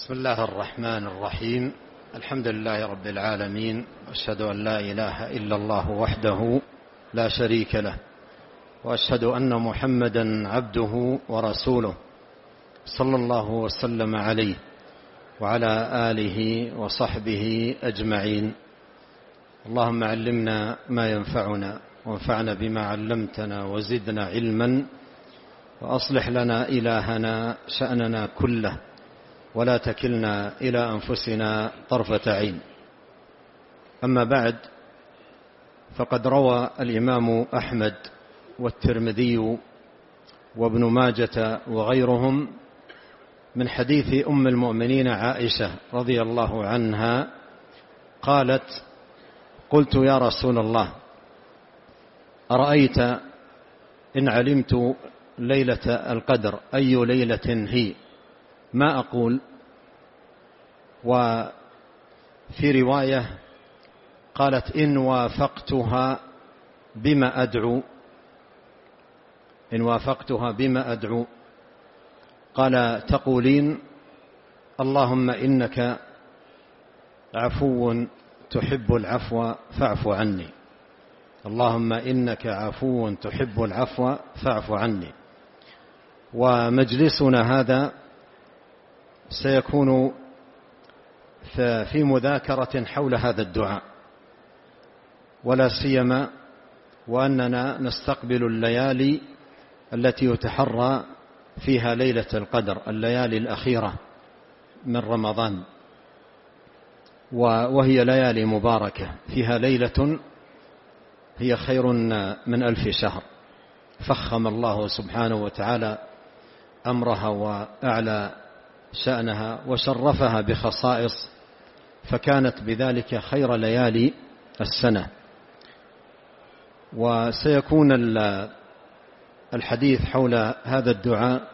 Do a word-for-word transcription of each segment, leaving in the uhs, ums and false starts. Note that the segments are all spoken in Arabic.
بسم الله الرحمن الرحيم. الحمد لله رب العالمين، وأشهد أن لا إله إلا الله وحده لا شريك له، وأشهد أن محمدا عبده ورسوله صلى الله وسلم عليه وعلى آله وصحبه أجمعين. اللهم علمنا ما ينفعنا وانفعنا بما علمتنا وزدنا علما، وأصلح لنا إلهنا شأننا كله، ولا تكلنا إلى أنفسنا طرفة عين. أما بعد، فقد روى الإمام أحمد والترمذي وابن ماجة وغيرهم من حديث أم المؤمنين عائشة رضي الله عنها قالت: قلت يا رسول الله، أرأيت إن علمت ليلة القدر أي ليلة هي ما أقول؟ وفي رواية قالت: إن وافقتها بما أدعو إن وافقتها بما أدعو قال: تقولين اللهم إنك عفو تحب العفو فاعف عني. اللهم إنك عفو تحب العفو فاعف عني. ومجلسنا هذا سيكون في مذاكرة حول هذا الدعاء، ولا سيما وأننا نستقبل الليالي التي يتحرى فيها ليلة القدر، الليالي الأخيرة من رمضان، وهي ليالي مباركة فيها ليلة هي خير من ألف شهر، فخم الله سبحانه وتعالى أمرها وأعلى شأنها وشرفها بخصائص، فكانت بذلك خير ليالي السنة. وسيكون الحديث حول هذا الدعاء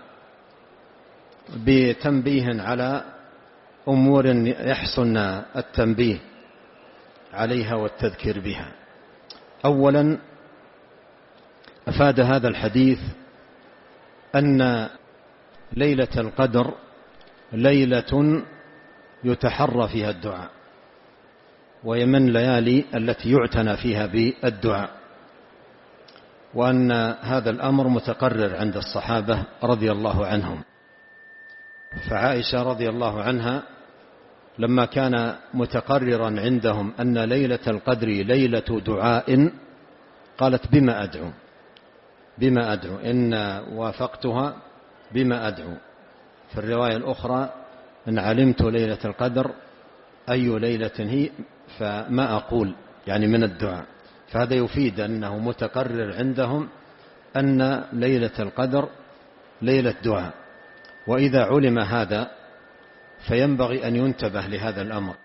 بتنبيه على أمور يحسن التنبيه عليها والتذكير بها. أولا، أفاد هذا الحديث أن ليلة القدر ليلة يتحرى فيها الدعاء، وهي من ليالي التي يعتنى فيها بالدعاء، وأن هذا الأمر متقرر عند الصحابة رضي الله عنهم. فعائشة رضي الله عنها لما كان متقررا عندهم أن ليلة القدر ليلة دعاء قالت: بما أدعو بما أدعو إن وافقتها بما أدعو. في الرواية الأخرى: إن علمت ليلة القدر أي ليلة هي فما أقول، يعني من الدعاء. فهذا يفيد أنه متقرر عندهم أن ليلة القدر ليلة دعاء. وإذا علم هذا فينبغي أن ينتبه لهذا الأمر،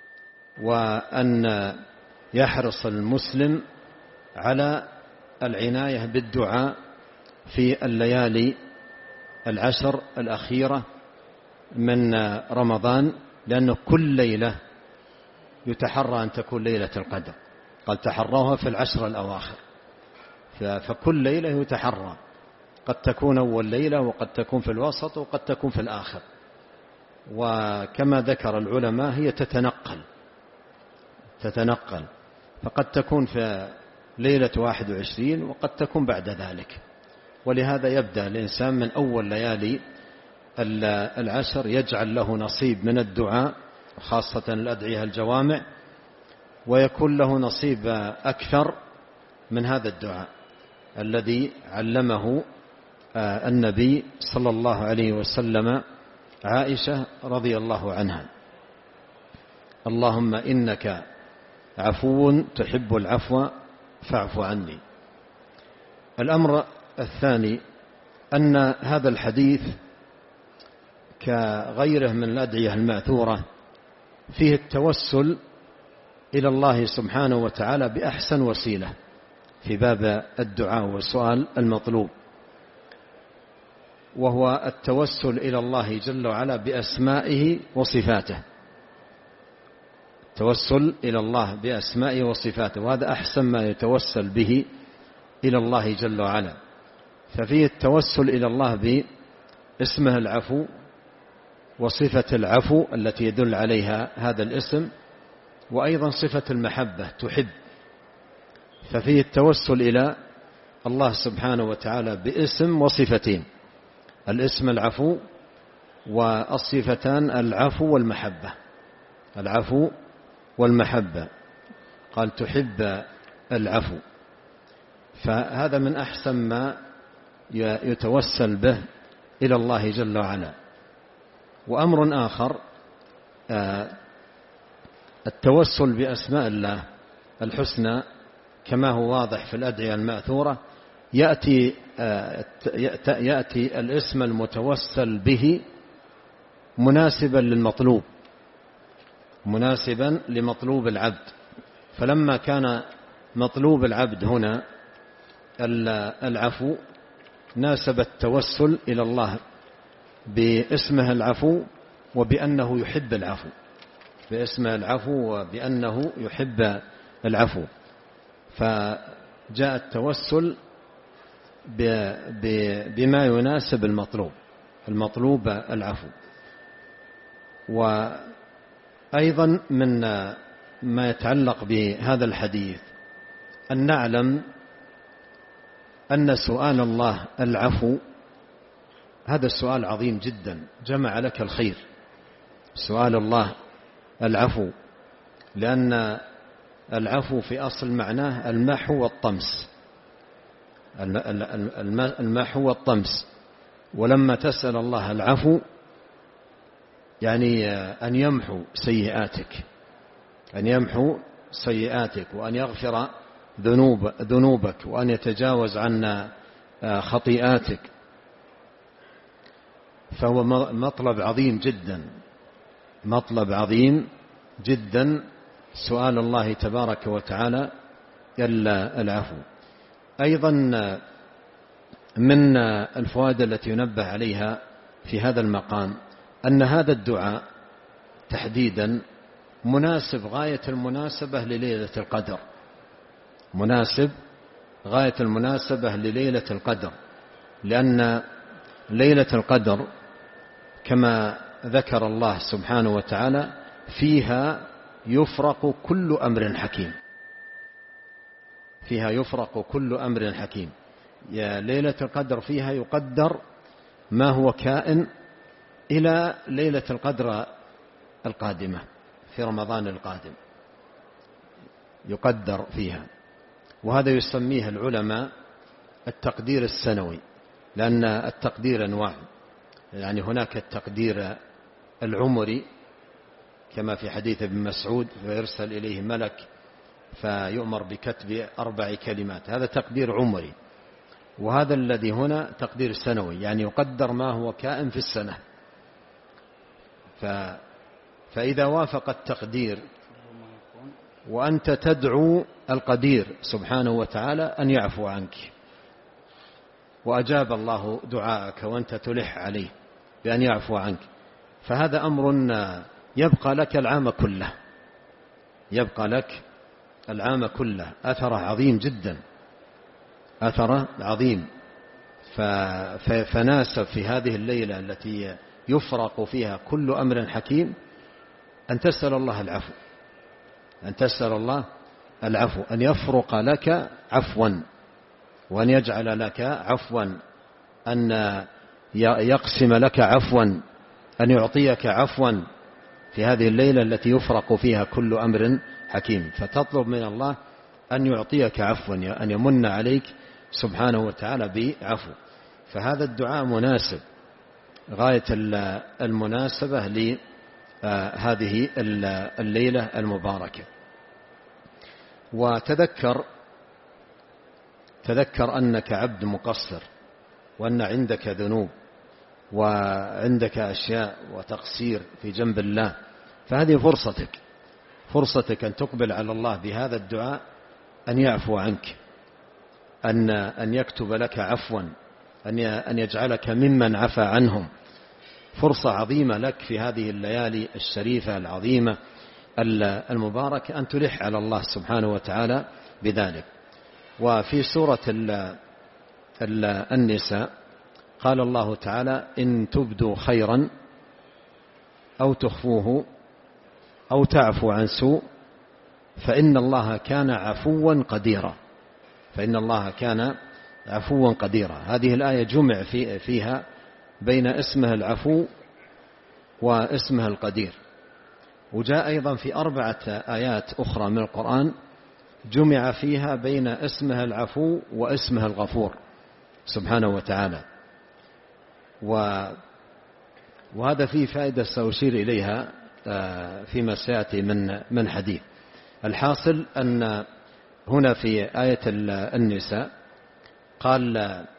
وأن يحرص المسلم على العناية بالدعاء في الليالي العشر الأخيرة من رمضان، لأنه كل ليلة يتحرى أن تكون ليلة القدر. قال: تحروها في العشر الأواخر، فكل ليلة يتحرى، قد تكون أول ليلة وقد تكون في الوسط وقد تكون في الآخر. وكما ذكر العلماء هي تتنقل تتنقل فقد تكون في ليلة واحد وعشرين وقد تكون بعد ذلك. ولهذا يبدأ الإنسان من أول ليالي العشر، يجعل له نصيب من الدعاء، خاصة الأدعية الجوامع، ويكون له نصيب أكثر من هذا الدعاء الذي علمه النبي صلى الله عليه وسلم عائشة رضي الله عنها: اللهم إنك عفو تحب العفو فاعف عني. الأمر الثاني أن هذا الحديث كغيره من الأدعية المأثورة فيه التوسل إلى الله سبحانه وتعالى بأحسن وسيلة في باب الدعاء والسؤال المطلوب، وهو التوسل إلى الله جل وعلا بأسمائه وصفاته. التوسل إلى الله بأسمائه وصفاته، وهذا أحسن ما يتوسل به إلى الله جل وعلا. ففيه التوسل إلى الله باسمه العفو وصفة العفو التي يدل عليها هذا الاسم، وأيضا صفة المحبة تحب. ففيه التوسل إلى الله سبحانه وتعالى باسم وصفتين، الاسم العفو، والصفتان العفو والمحبة. العفو والمحبة، قال تحب العفو. فهذا من أحسن ما يتوسل به إلى الله جل وعلا. وأمر آخر التوسل بأسماء الله الحسنى كما هو واضح في الأدعية المأثورة، يأتي, يأتي الاسم المتوسل به مناسبا للمطلوب، مناسبا لمطلوب العبد. فلما كان مطلوب العبد هنا العفو، ناسب التوسل إلى الله باسمه العفو وبأنه يحب العفو، باسمه العفو وبأنه يحب العفو. فجاء التوسل بما يناسب المطلوب، المطلوب العفو. وأيضا من ما يتعلق بهذا الحديث أن نعلم أن سؤال الله العفو هذا السؤال عظيم جدا، جمع لك الخير، سؤال الله العفو، لأن العفو في أصل معناه المحو والطمس، المحو والطمس. ولما تسأل الله العفو يعني أن يمحو سيئاتك، أن يمحو سيئاتك، وأن يغفر ذنوب ذنوبك، وأن يتجاوز عن خطيئاتك. فهو مطلب عظيم جدا، مطلب عظيم جدا سؤال الله تبارك وتعالى العفو. أيضا من الفوائد التي ينبه عليها في هذا المقام أن هذا الدعاء تحديدا مناسب غاية المناسبة لليلة القدر، مناسب غاية المناسبة لليلة القدر، لأن ليلة القدر كما ذكر الله سبحانه وتعالى فيها يفرق كل أمر حكيم، فيها يفرق كل أمر حكيم. يا ليلة القدر فيها يقدر ما هو كائن إلى ليلة القدر القادمة في رمضان القادم، يقدر فيها. وهذا يسميه العلماء التقدير السنوي، لأن التقدير أنواع، يعني هناك التقدير العمري كما في حديث ابن مسعود فيرسل إليه ملك فيؤمر بكتب أربع كلمات، هذا تقدير عمري. وهذا الذي هنا تقدير سنوي، يعني يقدر ما هو كائن في السنة. ف... فإذا وافق التقدير وأنت تدعو القدير سبحانه وتعالى أن يعفو عنك، وأجاب الله دعاءك وأنت تلح عليه بأن يعفو عنك، فهذا أمر يبقى لك العام كله، يبقى لك العام كله، أثره عظيم جدا، أثره عظيم. فناسب في هذه الليلة التي يفرق فيها كل أمر حكيم أن تسأل الله العفو، أن تسأل الله العفو، أن يفرق لك عفوا، وأن يجعل لك عفوا، أن يقسم لك عفوا، أن يعطيك عفوا في هذه الليلة التي يفرق فيها كل أمر حكيم. فتطلب من الله أن يعطيك عفوا، أن يمن عليك سبحانه وتعالى بعفو. فهذا الدعاء مناسب غاية المناسبة لهذه الليلة المباركة. وتذكر تذكر أنك عبد مقصر، وأن عندك ذنوب وعندك أشياء وتقصير في جنب الله، فهذه فرصتك، فرصتك أن تقبل على الله بهذا الدعاء، أن يعفو عنك، أن أن يكتب لك عفوا، أن يجعلك ممن عفى عنهم. فرصة عظيمة لك في هذه الليالي الشريفة العظيمة المباركة أن تلح على الله سبحانه وتعالى بذلك. وفي سورة النساء قال الله تعالى: إن تبدوا خيرا أو تخفوه أو تعفو عن سوء فإن الله كان عفوا قديرا فإن الله كان عفوا قديرا. هذه الآية جمع في فيها بين اسمه العفو واسمه القدير. وجاء أيضا في أربعة آيات أخرى من القرآن جمع فيها بين اسمه العفو واسمه الغفور سبحانه وتعالى. وهذا فيه فائدة سأشير إليها فيما سيأتي من من حديث. الحاصل أن هنا في آية النساء قال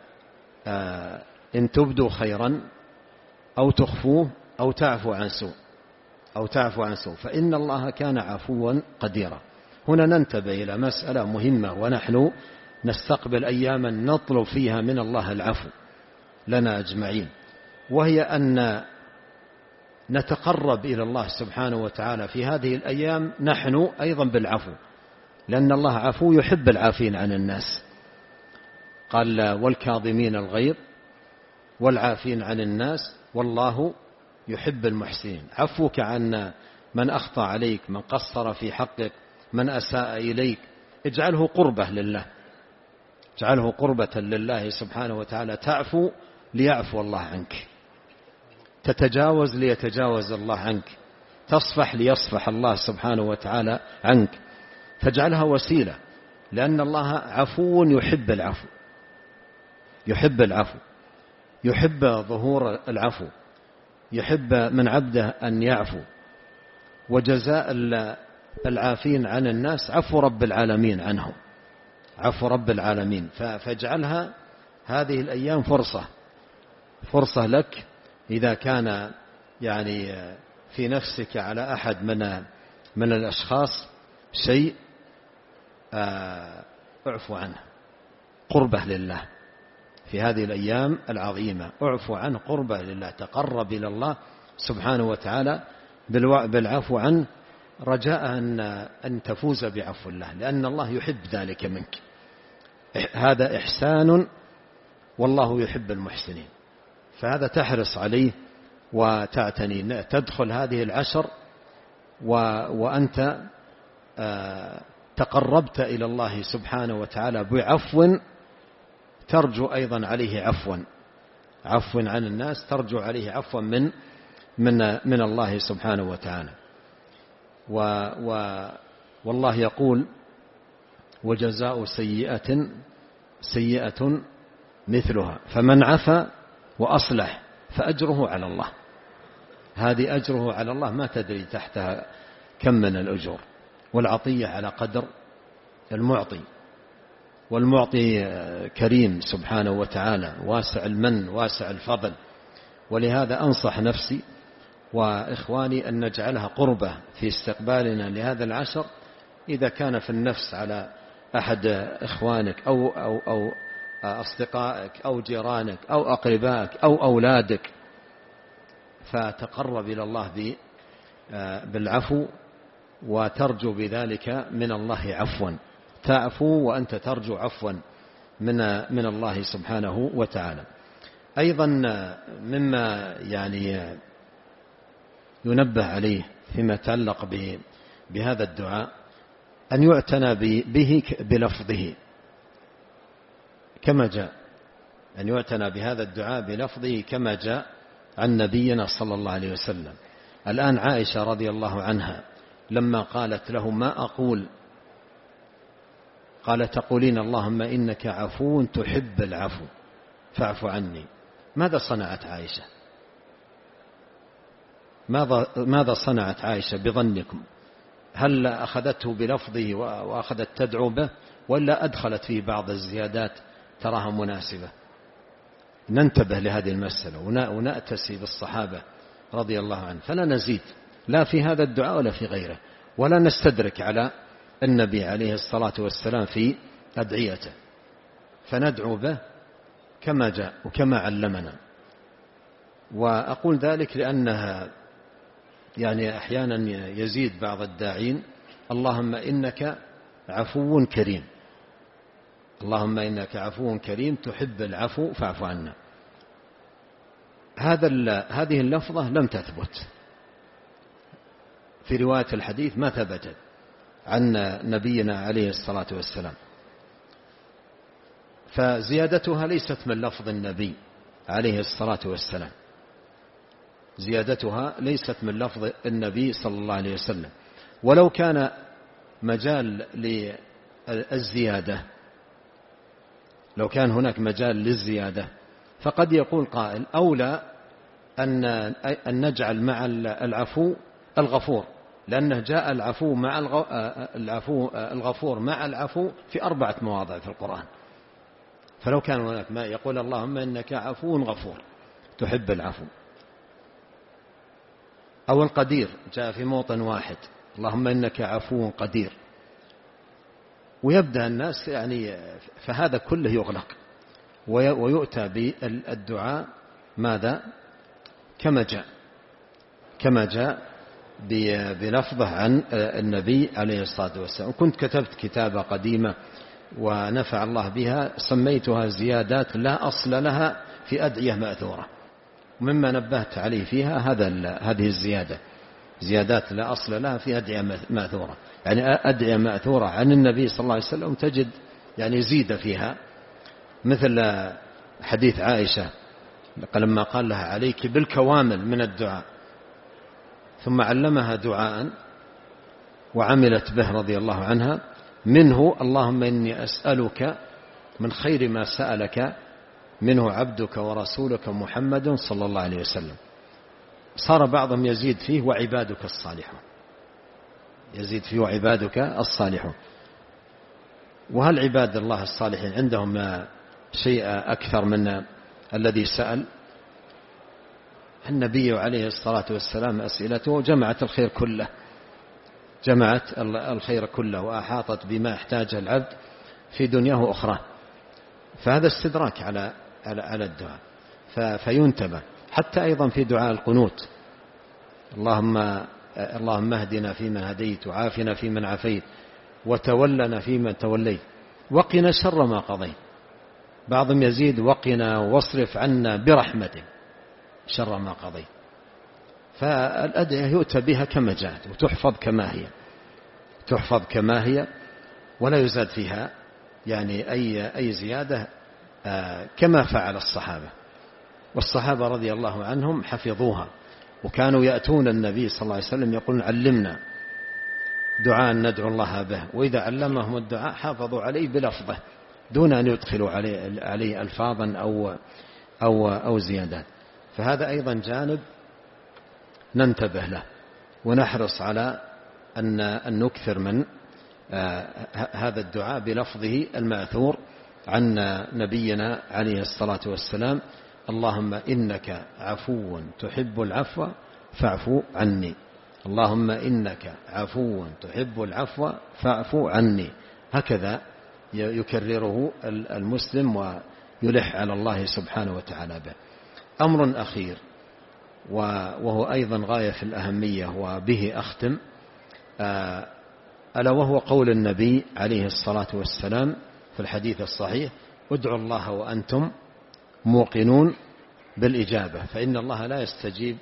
إن تبدوا خيرا أو تخفوه أو تعفو عن سوء أو تعفو عن سوء فإن الله كان عفوا قديرا. هنا ننتبه إلى مسألة مهمة ونحن نستقبل أياما نطلب فيها من الله العفو لنا أجمعين، وهي أن نتقرب إلى الله سبحانه وتعالى في هذه الأيام نحن أيضا بالعفو، لأن الله عفو يحب العافين عن الناس. قال والكاظمين الغيظ والعافين عن الناس والله يحب المحسنين. عفوك عن من أخطأ عليك، من قصر في حقك، من أساء إليك، اجعله قربة لله، اجعله قربة لله سبحانه وتعالى. تعفو ليعفو الله عنك، تتجاوز ليتجاوز الله عنك، تصفح ليصفح الله سبحانه وتعالى عنك، فاجعلها وسيلة، لأن الله عفو يحب العفو، يحب العفو، يحب ظهور العفو، يحب من عبده أن يعفو. وجزاء العافين عن الناس عفو رب العالمين عنهم، عفو رب العالمين. فاجعلها هذه الأيام فرصة فرصة لك إذا كان يعني في نفسك على أحد من من الأشخاص شيء اعفو عنه، قربة لله في هذه الأيام العظيمة، اعفو عنه قربة لله، تقرب إلى الله سبحانه وتعالى بالعفو عنه رجاء أن أن تفوز بعفو الله، لأن الله يحب ذلك منك. هذا إحسان والله يحب المحسنين، فهذا تحرص عليه وتعتني. تدخل هذه العشر وأنت تقربت إلى الله سبحانه وتعالى بعفو ترجو أيضا عليه عفوا، عفو عن الناس ترجو عليه عفوا من من من الله سبحانه وتعالى. و و والله يقول وجزاء سيئة سيئة مثلها فمن عفا وأصلح فأجره على الله. هذه أجره على الله ما تدري تحتها كم من الأجور، والعطية على قدر المعطي، والمعطي كريم سبحانه وتعالى واسع المن واسع الفضل. ولهذا أنصح نفسي وإخواني أن نجعلها قربة في استقبالنا لهذا العشر. إذا كان في النفس على أحد إخوانك أو, أو, أو أصدقائك أو جيرانك أو أقربائك أو أولادك، فتقرب إلى الله بالعفو وترجو بذلك من الله عفوا، تعفو وأنت ترجو عفوا من من الله سبحانه وتعالى. أيضا مما يعني ينبه عليه فيما يتعلق بهذا الدعاء أن يعتنى به بلفظه كما جاء، أن يعتنى بهذا الدعاء بلفظه كما جاء عن نبينا صلى الله عليه وسلم. الآن عائشة رضي الله عنها لما قالت له ما أقول، قال تقولين اللهم إنك عفو تحب العفو فاعف عني. ماذا صنعت عائشة؟ ماذا ماذا صنعت عائشة بظنكم؟ هل أخذته بلفظه وأخذت تدعو به، ولا أدخلت فيه بعض الزيادات تراها مناسبة؟ ننتبه لهذه المسألة ونأتسي بالصحابة رضي الله عنه، فلا نزيد لا في هذا الدعاء ولا في غيره، ولا نستدرك على النبي عليه الصلاة والسلام في أدعيته، فندعو به كما جاء وكما علمنا. وأقول ذلك لأنها يعني أحيانا يزيد بعض الداعين اللهم إنك عفو كريم، اللهم إنك عفو كريم تحب العفو فاعف عنا. هذا هذه اللفظة لم تثبت في رواية الحديث ما ثبتت عن نبينا عليه الصلاة والسلام. فزيادتها ليست من لفظ النبي عليه الصلاة والسلام، زيادتها ليست من لفظ النبي صلى الله عليه وسلم. ولو كان مجال للزيادة، لو كان هناك مجال للزيادة فقد يقول قائل أولى أن أن نجعل مع العفو الغفور، لأنه جاء العفو مع العفو الغفور مع العفو في أربعة مواضع في القرآن. فلو كان هناك ما يقول اللهم إنك عفو غفور تحب العفو، أو القدير جاء في موطن واحد اللهم إنك عفو قدير، ويبدأ الناس يعني، فهذا كله يغلق ويؤتى بالدعاء ماذا كما جاء كما جاء بلفظه عن النبي عليه الصلاة والسلام. كنت كتبت كتابة قديمة ونفع الله بها سميتها زيادات لا أصل لها في أدعية مأثورة، ومما نبهت عليه فيها هذا هذه الزيادة، زيادات لا أصل لها في أدعية مأثورة، يعني أدعية مأثورة عن النبي صلى الله عليه وسلم تجد يعني زيد فيها، مثل حديث عائشة لما قال لها عليك بالكوامل من الدعاء، ثم علمها دعاء وعملت به رضي الله عنها، منه اللهم إني أسألك من خير ما سألك منه عبدك ورسولك محمد صلى الله عليه وسلم. صار بعضهم يزيد فيه وعبادك الصالحون، يزيد فيه وعبادك الصالحون. وهل عباد الله الصالحين عندهم شيء أكثر من الذي سأل؟ النبي عليه الصلاة والسلام أسئلته جمعت الخير كله، جمعت الخير كله وأحاطت بما احتاجه العبد في دنياه وأخراه. فهذا استدراك على على الدعاء، فينتبه. حتى أيضا في دعاء القنوت، اللهم اللهم اهدنا فيمن هديت وعافنا فيمن عافيت وتولنا فيمن توليت وقنا شر ما قضيت. بعضهم يزيد وقنا واصرف عنا برحمتك شر ما قضيت. فالأدعية يؤتى بها كما جاءت وتحفظ كما هي، تحفظ كما هي ولا يزاد فيها يعني أي أي زيادة، كما فعل الصحابة. والصحابة رضي الله عنهم حفظوها، وكانوا يأتون النبي صلى الله عليه وسلم يقولون علمنا دعاء ندعو الله به، وإذا علمهم الدعاء حافظوا عليه بلفظه دون أن يدخلوا عليه, عليه ألفاظا أو, أو, أو زيادات. فهذا أيضا جانب ننتبه له ونحرص على أن, أن نكثر من هذا الدعاء بلفظه المأثور عن نبينا عليه الصلاة والسلام: اللهم إنك عفو تحب العفو فاعفو عني، اللهم إنك عفو تحب العفو فاعفو عني. هكذا يكرره المسلم ويلح على الله سبحانه وتعالى به. أمر أخير وهو أيضا غاية في الأهمية وبه أختم، ألا وهو قول النبي عليه الصلاة والسلام في الحديث الصحيح: ادعوا الله وأنتم موقنون بالإجابة، فإن الله لا يستجيب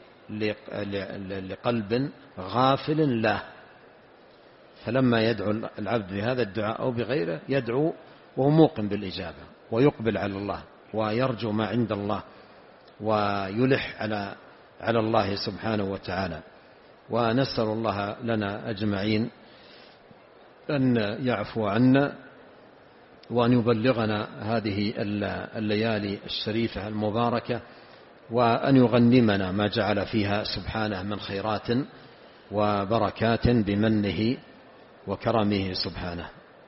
لقلب غافل له. فلما يدعو العبد بهذا الدعاء أو بغيره يدعو وهو موقن بالإجابة ويقبل على الله ويرجو ما عند الله ويلح على على الله سبحانه وتعالى. ونسأل الله لنا أجمعين أن يعفو عنا وأن يبلغنا هذه الليالي الشريفة المباركة، وأن يغنمنا ما جعل فيها سبحانه من خيرات وبركات بمنه وكرمه سبحانه.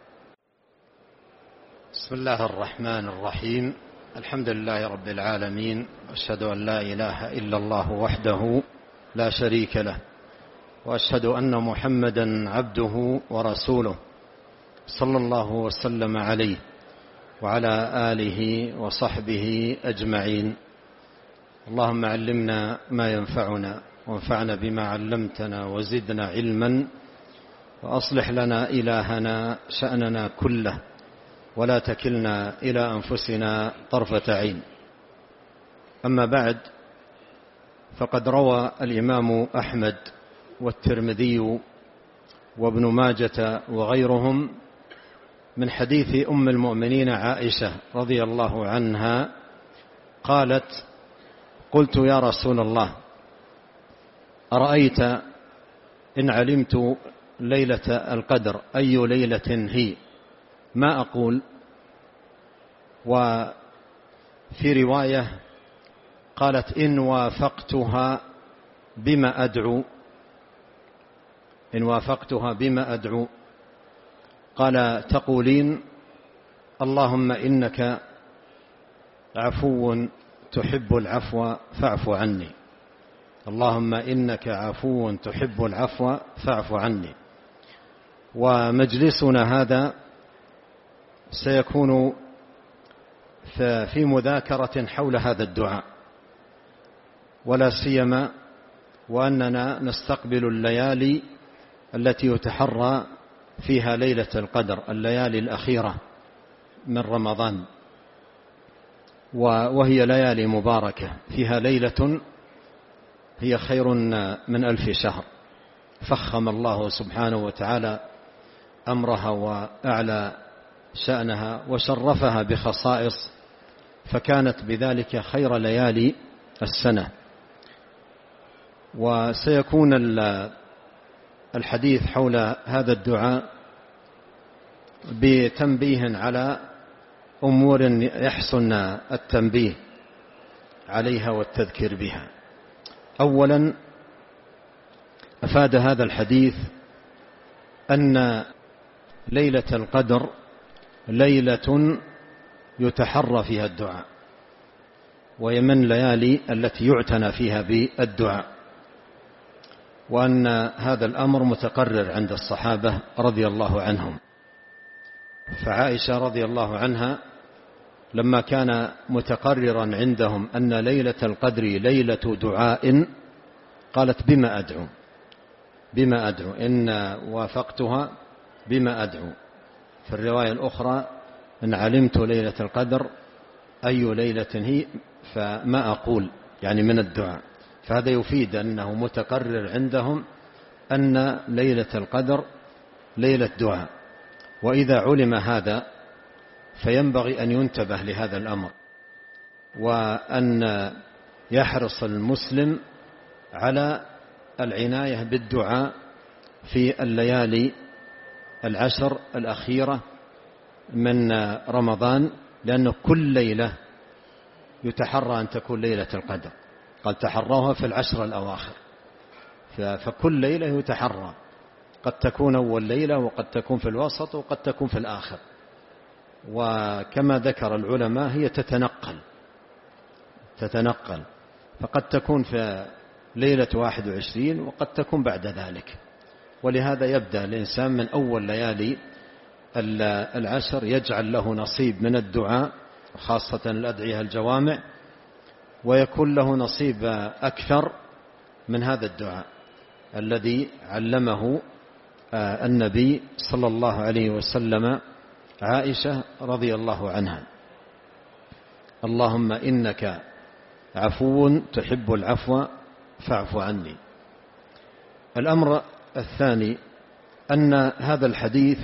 بسم الله الرحمن الرحيم. الحمد لله رب العالمين، أشهد أن لا إله إلا الله وحده لا شريك له، وأشهد أن محمدا عبده ورسوله صلى الله وسلم عليه وعلى آله وصحبه أجمعين. اللهم علمنا ما ينفعنا وانفعنا بما علمتنا وزدنا علما، وأصلح لنا إلهنا شأننا كله ولا تكلنا إلى أنفسنا طرفة عين. أما بعد، فقد روى الإمام أحمد والترمذي وابن ماجة وغيرهم من حديث أم المؤمنين عائشة رضي الله عنها قالت: قلت يا رسول الله أرأيت إن علمت ليلة القدر أي ليلة هي ما أقول؟ وفي رواية قالت: إن وافقتها بما أدعو إن وافقتها بما أدعو قال: تقولين اللهم إنك عفو تحب العفو فاعف عني اللهم إنك عفو تحب العفو فاعف عني. ومجلسنا هذا سيكون في مذاكرة حول هذا الدعاء، ولا سيما وأننا نستقبل الليالي التي يتحرى فيها ليلة القدر، الليالي الأخيرة من رمضان، وهي ليالي مباركة فيها ليلة هي خير من ألف شهر، فخم الله سبحانه وتعالى أمرها وأعلى شأنها وشرفها بخصائص، فكانت بذلك خير ليالي السنة. وسيكون الحديث حول هذا الدعاء بتنبيه على أمور يحسن التنبيه عليها والتذكير بها. أولا، أفاد هذا الحديث أن ليلة القدر ليلة يتحرى فيها الدعاء، وهي من ليالي التي يعتنى فيها بالدعاء، وأن هذا الأمر متقرر عند الصحابة رضي الله عنهم. فعائشة رضي الله عنها لما كان متقررا عندهم أن ليلة القدر ليلة دعاء قالت: بما أدعو بما أدعو إن وافقتها بما أدعو. في الرواية الأخرى: إن علمت ليلة القدر أي ليلة هي فما أقول، يعني من الدعاء. فهذا يفيد أنه متقرر عندهم أن ليلة القدر ليلة دعاء، وإذا علم هذا فينبغي أن ينتبه لهذا الأمر، وأن يحرص المسلم على العناية بالدعاء في الليالي العشر الأخيرة من رمضان، لأنه كل ليلة يتحرى أن تكون ليلة القدر. قال: تحروها في العشر الأواخر، فكل ليلة يتحرى، قد تكون أول ليلة وقد تكون في الوسط وقد تكون في الآخر. وكما ذكر العلماء هي تتنقل تتنقل فقد تكون في ليلة واحد وعشرين وقد تكون بعد ذلك. ولهذا يبدأ الإنسان من أول ليالي العشر يجعل له نصيب من الدعاء، خاصة الأدعية الجوامع، ويكون له نصيب أكثر من هذا الدعاء الذي علمه النبي صلى الله عليه وسلم عائشة رضي الله عنها: اللهم إنك عفو تحب العفو فاعف عني. الأمر الثاني أن هذا الحديث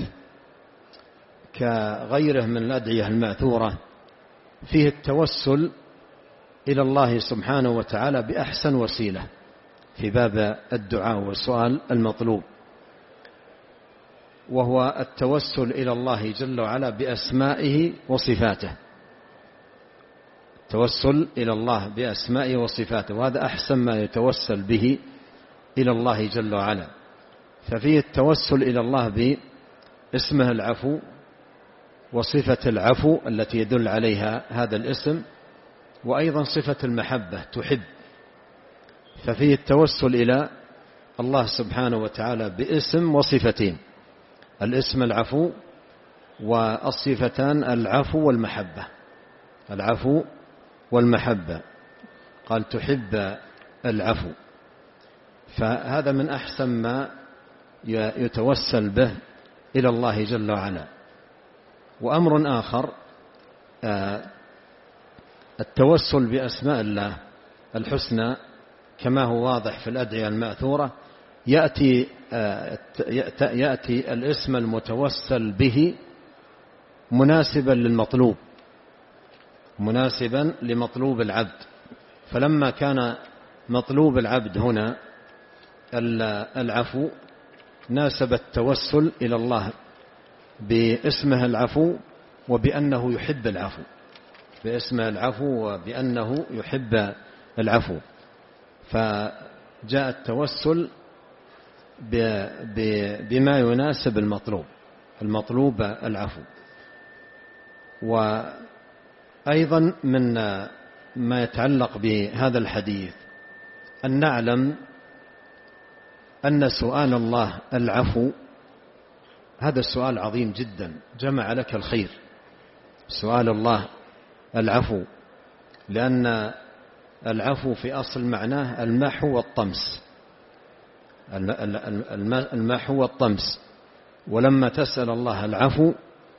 كغيره من الأدعية المأثورة فيه التوسل إلى الله سبحانه وتعالى بأحسن وسيلة في باب الدعاء والسؤال المطلوب، وهو التوسل إلى الله جل وعلا بأسمائه وصفاته. التوسل إلى الله بأسمائه وصفاته، وهذا أحسن ما يتوسل به إلى الله جل وعلا. ففيه التوسل إلى الله باسمه العفو وصفة العفو التي يدل عليها هذا الاسم، وأيضا صفة المحبة تحب. ففيه التوسل إلى الله سبحانه وتعالى باسم وصفتين: الاسم العفو، والصفتان العفو والمحبة العفو والمحبة. قال: تحب العفو. فهذا من أحسن ما يتوسل به إلى الله جل وعلا. وأمر آخر التوسل بأسماء الله الحسنى كما هو واضح في الأدعية المأثورة يأتي يأتي الاسم المتوسل به مناسبا للمطلوب، مناسبا لمطلوب العبد. فلما كان مطلوب العبد هنا العفو، ناسب التوسل إلى الله باسمه العفو وبأنه يحب العفو، باسمه العفو وبأنه يحب العفو. فجاء التوسل بما يناسب المطلوب، المطلوب العفو. وأيضا من ما يتعلق بهذا الحديث أن نعلم أن سؤال الله العفو هذا السؤال عظيم جدا، جمع لك الخير، سؤال الله العفو، لأن العفو في أصل معناه المحو والطمس، المحو والطمس. ولما تسأل الله العفو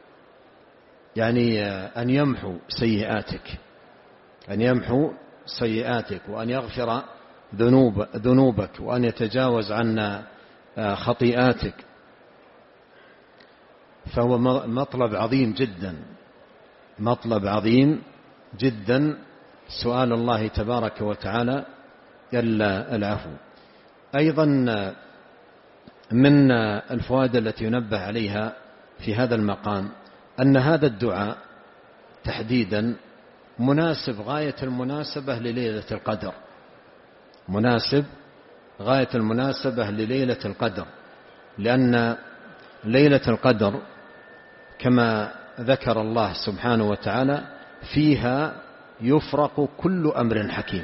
يعني أن يمحو سيئاتك، أن يمحو سيئاتك وأن يغفر ذنوب ذنوبك وأن يتجاوز عن خطيئاتك. فهو مطلب عظيم جدا، مطلب عظيم جدا سؤال الله تبارك وتعالى العفو. أيضا من الفوائد التي ينبه عليها في هذا المقام أن هذا الدعاء تحديدا مناسب غاية المناسبة لليلة القدر، مناسب غاية المناسبة لليلة القدر، لأن ليلة القدر كما ذكر الله سبحانه وتعالى فيها يفرق كل أمر حكيم،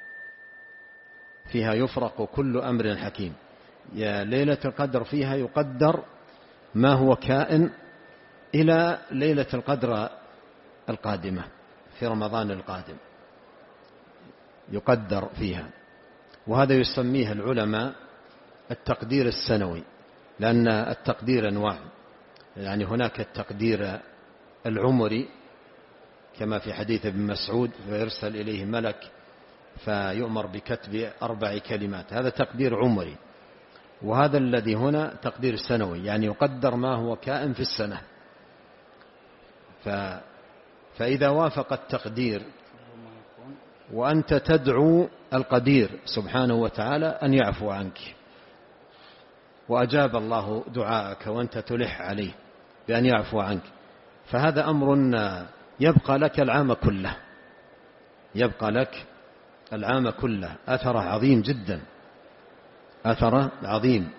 فيها يفرق كل أمر حكيم. يا ليلة القدر فيها يقدر ما هو كائن إلى ليلة القدر القادمة في رمضان القادم، يقدر فيها. وهذا يسميه العلماء التقدير السنوي، لأن التقدير أنواع، يعني هناك التقدير العمري كما في حديث ابن مسعود فيرسل إليه ملك فيؤمر بكتب أربع كلمات، هذا تقدير عمري. وهذا الذي هنا تقدير سنوي، يعني يقدر ما هو كائن في السنة. ف... فإذا وافق التقدير وأنت تدعو القدير سبحانه وتعالى أن يعفو عنك، وأجاب الله دعاءك وأنت تلح عليه بأن يعفو عنك، فهذا أمر يبقى لك العام كله، يبقى لك العام كله، أثره عظيم جدا، أثره عظيم.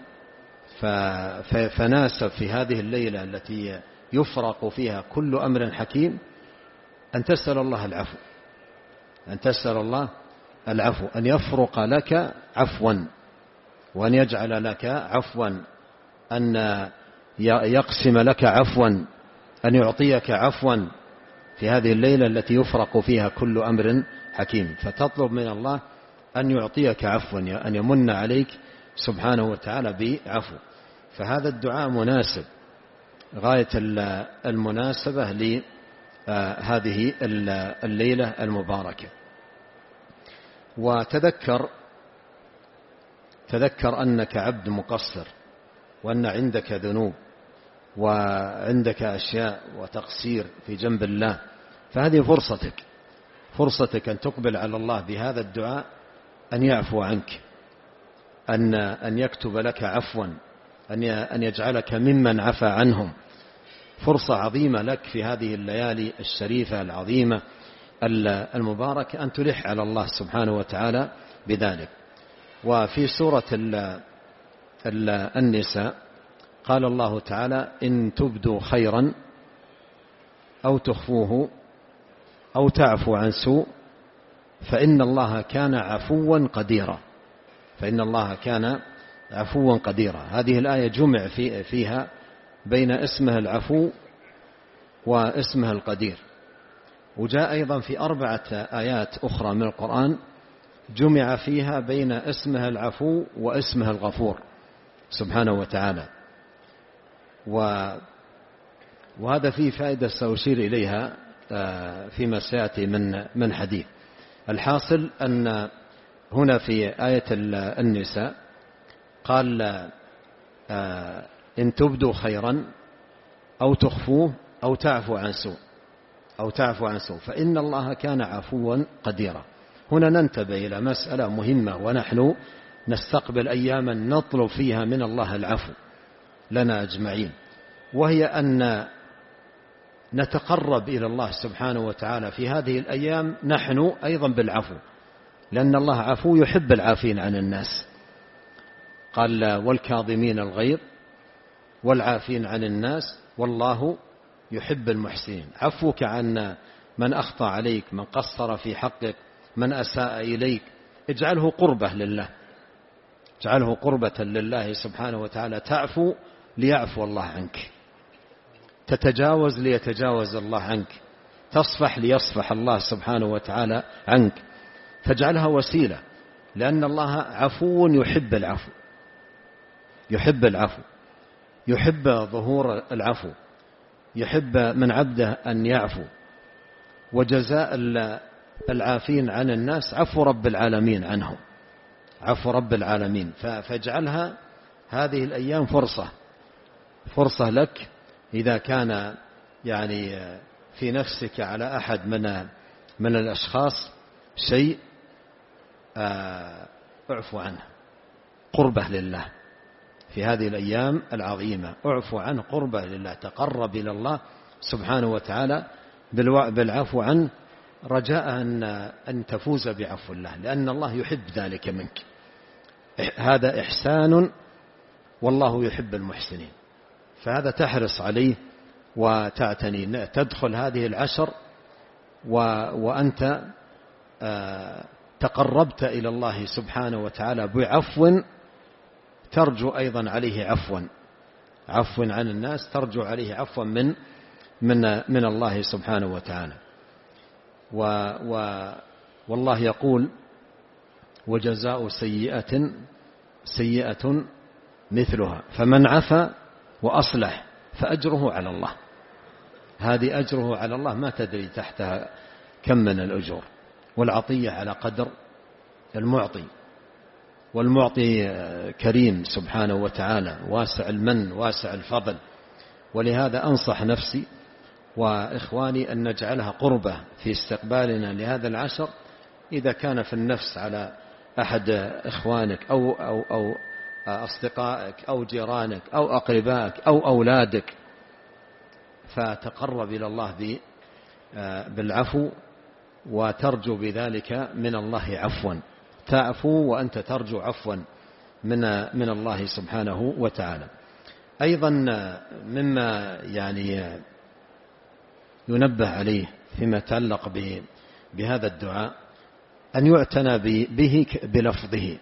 فناسب في هذه الليلة التي يفرق فيها كل أمر حكيم أن تسأل الله العفو، أن تسأل الله العفو، أن يفرق لك عفوا، وأن يجعل لك عفوا، أن يقسم لك عفوا، أن يعطيك عفوا في هذه الليلة التي يفرق فيها كل أمر حكيم. فتطلب من الله أن يعطيك عفوا، أن يمن عليك سبحانه وتعالى بعفو. فهذا الدعاء مناسب غاية المناسبة لهذه الليلة المباركة. وتذكر تذكر أنك عبد مقصر، وأن عندك ذنوب وعندك أشياء وتقصير في جنب الله، فهذه فرصتك، فرصتك أن تقبل على الله بهذا الدعاء، أن يعفو عنك، أن أن يكتب لك عفوا، أن يجعلك ممن عفى عنهم. فرصة عظيمة لك في هذه الليالي الشريفة العظيمة المباركة أن تلح على الله سبحانه وتعالى بذلك. وفي سورة النساء قال الله تعالى: إن تبدوا خيرا أو تخفوه أو تعفو عن سوء فإن الله كان عفوا قديرا، فإن الله كان عفوا قديرا. هذه الآية جمع في فيها بين اسمه العفو واسمه القدير. وجاء أيضا في أربعة آيات أخرى من القرآن جمع فيها بين اسمه العفو واسمه الغفور سبحانه وتعالى. وهذا فيه فائدة سأشير إليها فيما سيأتي من من حديث. الحاصل أن هنا في آية النساء قال إن تبدوا خيرا أو تخفوه أو تعفو عن سوء أو تعفو عن سوء فإن الله كان عفوا قديرا. هنا ننتبه إلى مسألة مهمة، ونحن نستقبل أياما نطلب فيها من الله العفو لنا أجمعين، وهي أن نتقرب إلى الله سبحانه وتعالى في هذه الأيام نحن أيضا بالعفو، لأن الله عفو يحب العافين عن الناس. قال والكاظمين الغيظ والعافين عن الناس والله يحب المحسنين. عفوك عن من أخطأ عليك، من قصر في حقك، من أساء إليك، اجعله قربة لله، اجعله قربة لله سبحانه وتعالى. تعفو ليعفو الله عنك، تتجاوز ليتجاوز الله عنك، تصفح ليصفح الله سبحانه وتعالى عنك، فاجعلها وسيلة، لأن الله عفو يحب العفو، يحب العفو، يحب ظهور العفو، يحب من عبده أن يعفو. وجزاء العافين عن الناس عفو رب العالمين عنهم، عفو رب العالمين. فاجعلها هذه الأيام فرصة، فرصة لك إذا كان يعني في نفسك على أحد من من الأشخاص شيء اعفو عنه، قربة لله في هذه الأيام العظيمة، اعفو عنه قربة لله، تقرب إلى الله سبحانه وتعالى بالعفو عنه، رجاء أن تفوز بعفو الله، لأن الله يحب ذلك منك. هذا إحسان والله يحب المحسنين، فهذا تحرص عليه وتعتني. تدخل هذه العشر وأنت تقربت إلى الله سبحانه وتعالى بعفو ترجو أيضا عليه عفوا، عفو عن الناس ترجو عليه عفوا من من من الله سبحانه وتعالى. و و والله يقول وجزاء سيئة سيئة مثلها فمن عفا وأصلح فأجره على الله. هذه أجره على الله ما تدري تحتها كم من الأجور، والعطية على قدر المعطي، والمعطي كريم سبحانه وتعالى واسع المن واسع الفضل. ولهذا أنصح نفسي وإخواني أن نجعلها قربة في استقبالنا لهذا العشر. إذا كان في النفس على أحد إخوانك أو, أو, أو أصدقائك أو جيرانك أو أقربائك أو أولادك، فتقرب إلى الله بالعفو وترجو بذلك من الله عفوا، تعفو وأنت ترجو عفوا من من الله سبحانه وتعالى. أيضا مما يعني ينبه عليه فيما يتعلق بهذا الدعاء أن يعتنى به بلفظه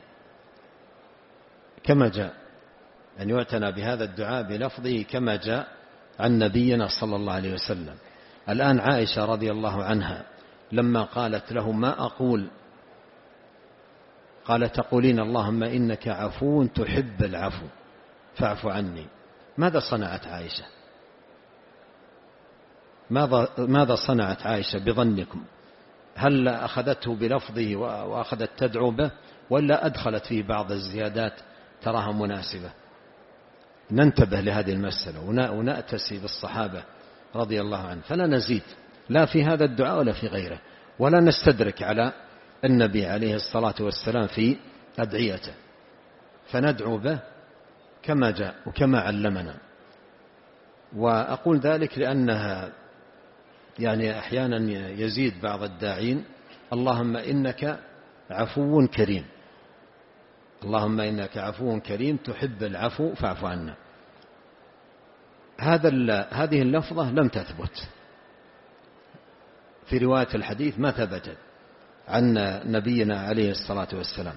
كما جاء، أن يعتنى بهذا الدعاء بلفظه كما جاء عن نبينا صلى الله عليه وسلم. الآن عائشة رضي الله عنها لما قالت له ما أقول، قال تقولين اللهم إنك عفو تحب العفو فاعف عني. ماذا صنعت عائشة؟ ماذا ماذا صنعت عائشة بظنكم؟ هل أخذته بلفظه وأخذت تدعو به، ولا أدخلت فيه بعض الزيادات تراها مناسبة؟ ننتبه لهذه المسألة ونأتسي بالصحابة رضي الله عنهم، فلا نزيد لا في هذا الدعاء ولا في غيره، ولا نستدرك على النبي عليه الصلاة والسلام في أدعيته، فندعو به كما جاء وكما علمنا. وأقول ذلك لأنها يعني أحيانا يزيد بعض الداعين اللهم إنك عفو كريم، اللهم إنك عفو كريم تحب العفو فاعف عنا. هذا هذه اللفظة لم تثبت في رواية الحديث، ما ثبتت عن نبينا عليه الصلاة والسلام،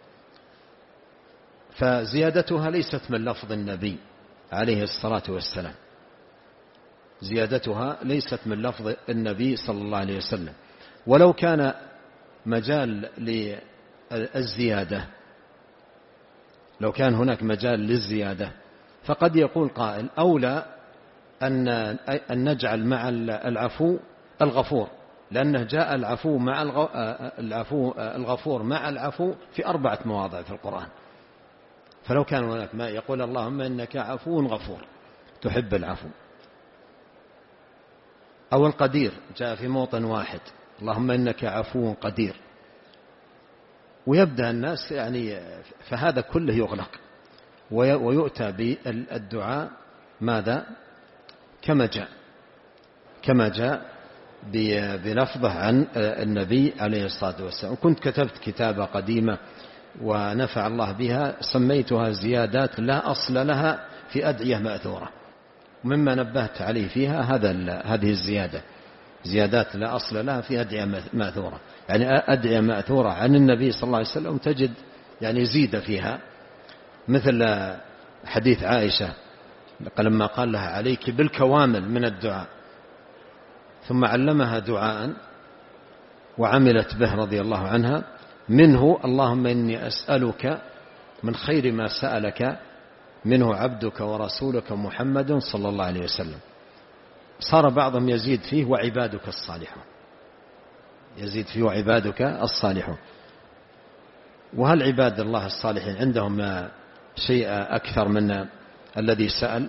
فزيادتها ليست من لفظ النبي عليه الصلاة والسلام، زيادتها ليست من لفظ النبي صلى الله عليه وسلم. ولو كان مجال للزيادة، لو كان هناك مجال للزيادة فقد يقول قائل أولى أن أن نجعل مع العفو الغفور، لأنه جاء العفو مع العفو الغفور مع العفو في أربعة مواضع في القرآن، فلو كان هناك ما يقول اللهم إنك عفو غفور تحب العفو. أو القدير جاء في موطن واحد اللهم إنك عفو قدير، ويبدأ الناس يعني، فهذا كله يغلق ويؤتى بالدعاء ماذا كما جاء كما جاء بلفظه عن النبي عليه الصلاة والسلام. كنت كتبت كتابة قديمة ونفع الله بها سميتها زيادات لا أصل لها في أدعية مأثورة، مما نبهت عليه فيها هذا هذه الزيادة، زيادات لا أصل لها في أدعية مأثورة، يعني أدعية مأثورة عن النبي صلى الله عليه وسلم تجد يعني زيد فيها، مثل حديث عائشة لما قال لها عليك بالكوامل من الدعاء، ثم علمها دعاء وعملت به رضي الله عنها، منه اللهم إني أسألك من خير ما سألك منه عبدك ورسولك محمد صلى الله عليه وسلم. صار بعضهم يزيد فيه وعبادك الصالحون، يزيد فيه وعبادك الصالحون. وهل عباد الله الصالحين عندهم شيء أكثر من الذي سأل؟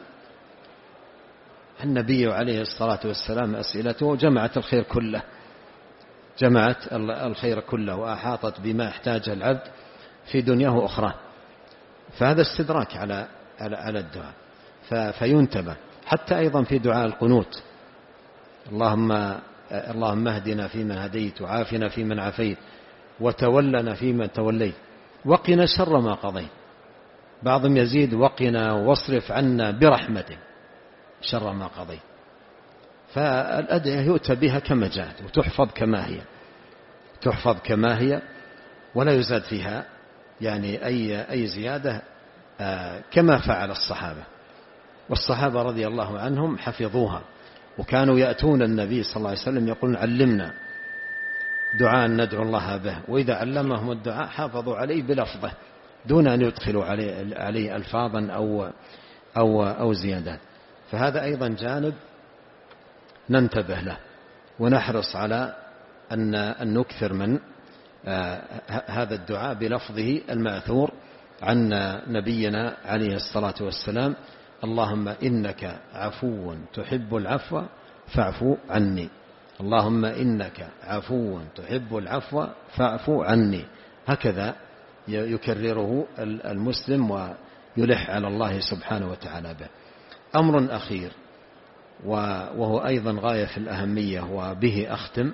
النبي عليه الصلاة والسلام أسئلته جمعت الخير كله، جمعت الخير كله وأحاطت بما احتاج العبد في دنياه وأخرى، فهذا استدراك على على الدعاء فينتبه. حتى أيضا في دعاء القنوت اللهم اللهم اهدنا فيمن هديت وعافنا فيمن عافيت وتولنا فيمن توليت وقنا شر ما قضيت. بعضهم يزيد وقنا واصرف عنا برحمتك شر ما قضيت. فالأدعية يؤتى بها كما جاءت وتحفظ كما هي، تحفظ كما هي ولا يزاد فيها يعني أي أي زيادة، كما فعل الصحابة. والصحابة رضي الله عنهم حفظوها، وكانوا يأتون النبي صلى الله عليه وسلم يقولون علمنا دعاء ندعو الله به، وإذا علمهم الدعاء حافظوا عليه بلفظه دون أن يدخلوا عليه, عليه ألفاظا أو, أو, أو زيادات. فهذا أيضا جانب ننتبه له ونحرص على أن نكثر من هذا الدعاء بلفظه المأثور عن نبينا عليه الصلاة والسلام: اللهم إنك عفو تحب العفو فاعف عني، اللهم إنك عفو تحب العفو فاعف عني. هكذا يكرره المسلم ويلح على الله سبحانه وتعالى به. أمر أخير وهو أيضا غاية في الأهمية وبه أختم،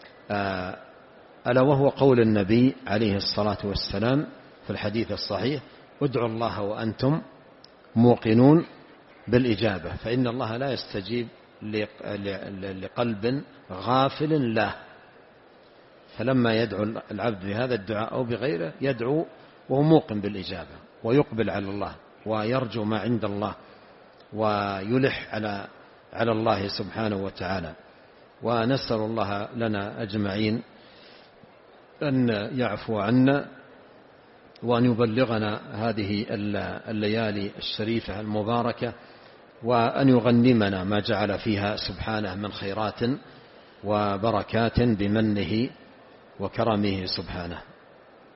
ألا وهو قول النبي عليه الصلاة والسلام في الحديث الصحيح: ادعوا الله وأنتم موقنون بالإجابة، فإن الله لا يستجيب لقلب غافل له. فلما يدعو العبد بهذا الدعاء أو بغيره يدعو وهو موقن بالإجابة ويقبل على الله ويرجو ما عند الله ويلح على على الله سبحانه وتعالى. ونسأل الله لنا أجمعين أن يعفو عنا وأن يبلغنا هذه الليالي الشريفة المباركة، وأن يغنمنا ما جعل فيها سبحانه من خيرات وبركات بمنه وكرمه سبحانه.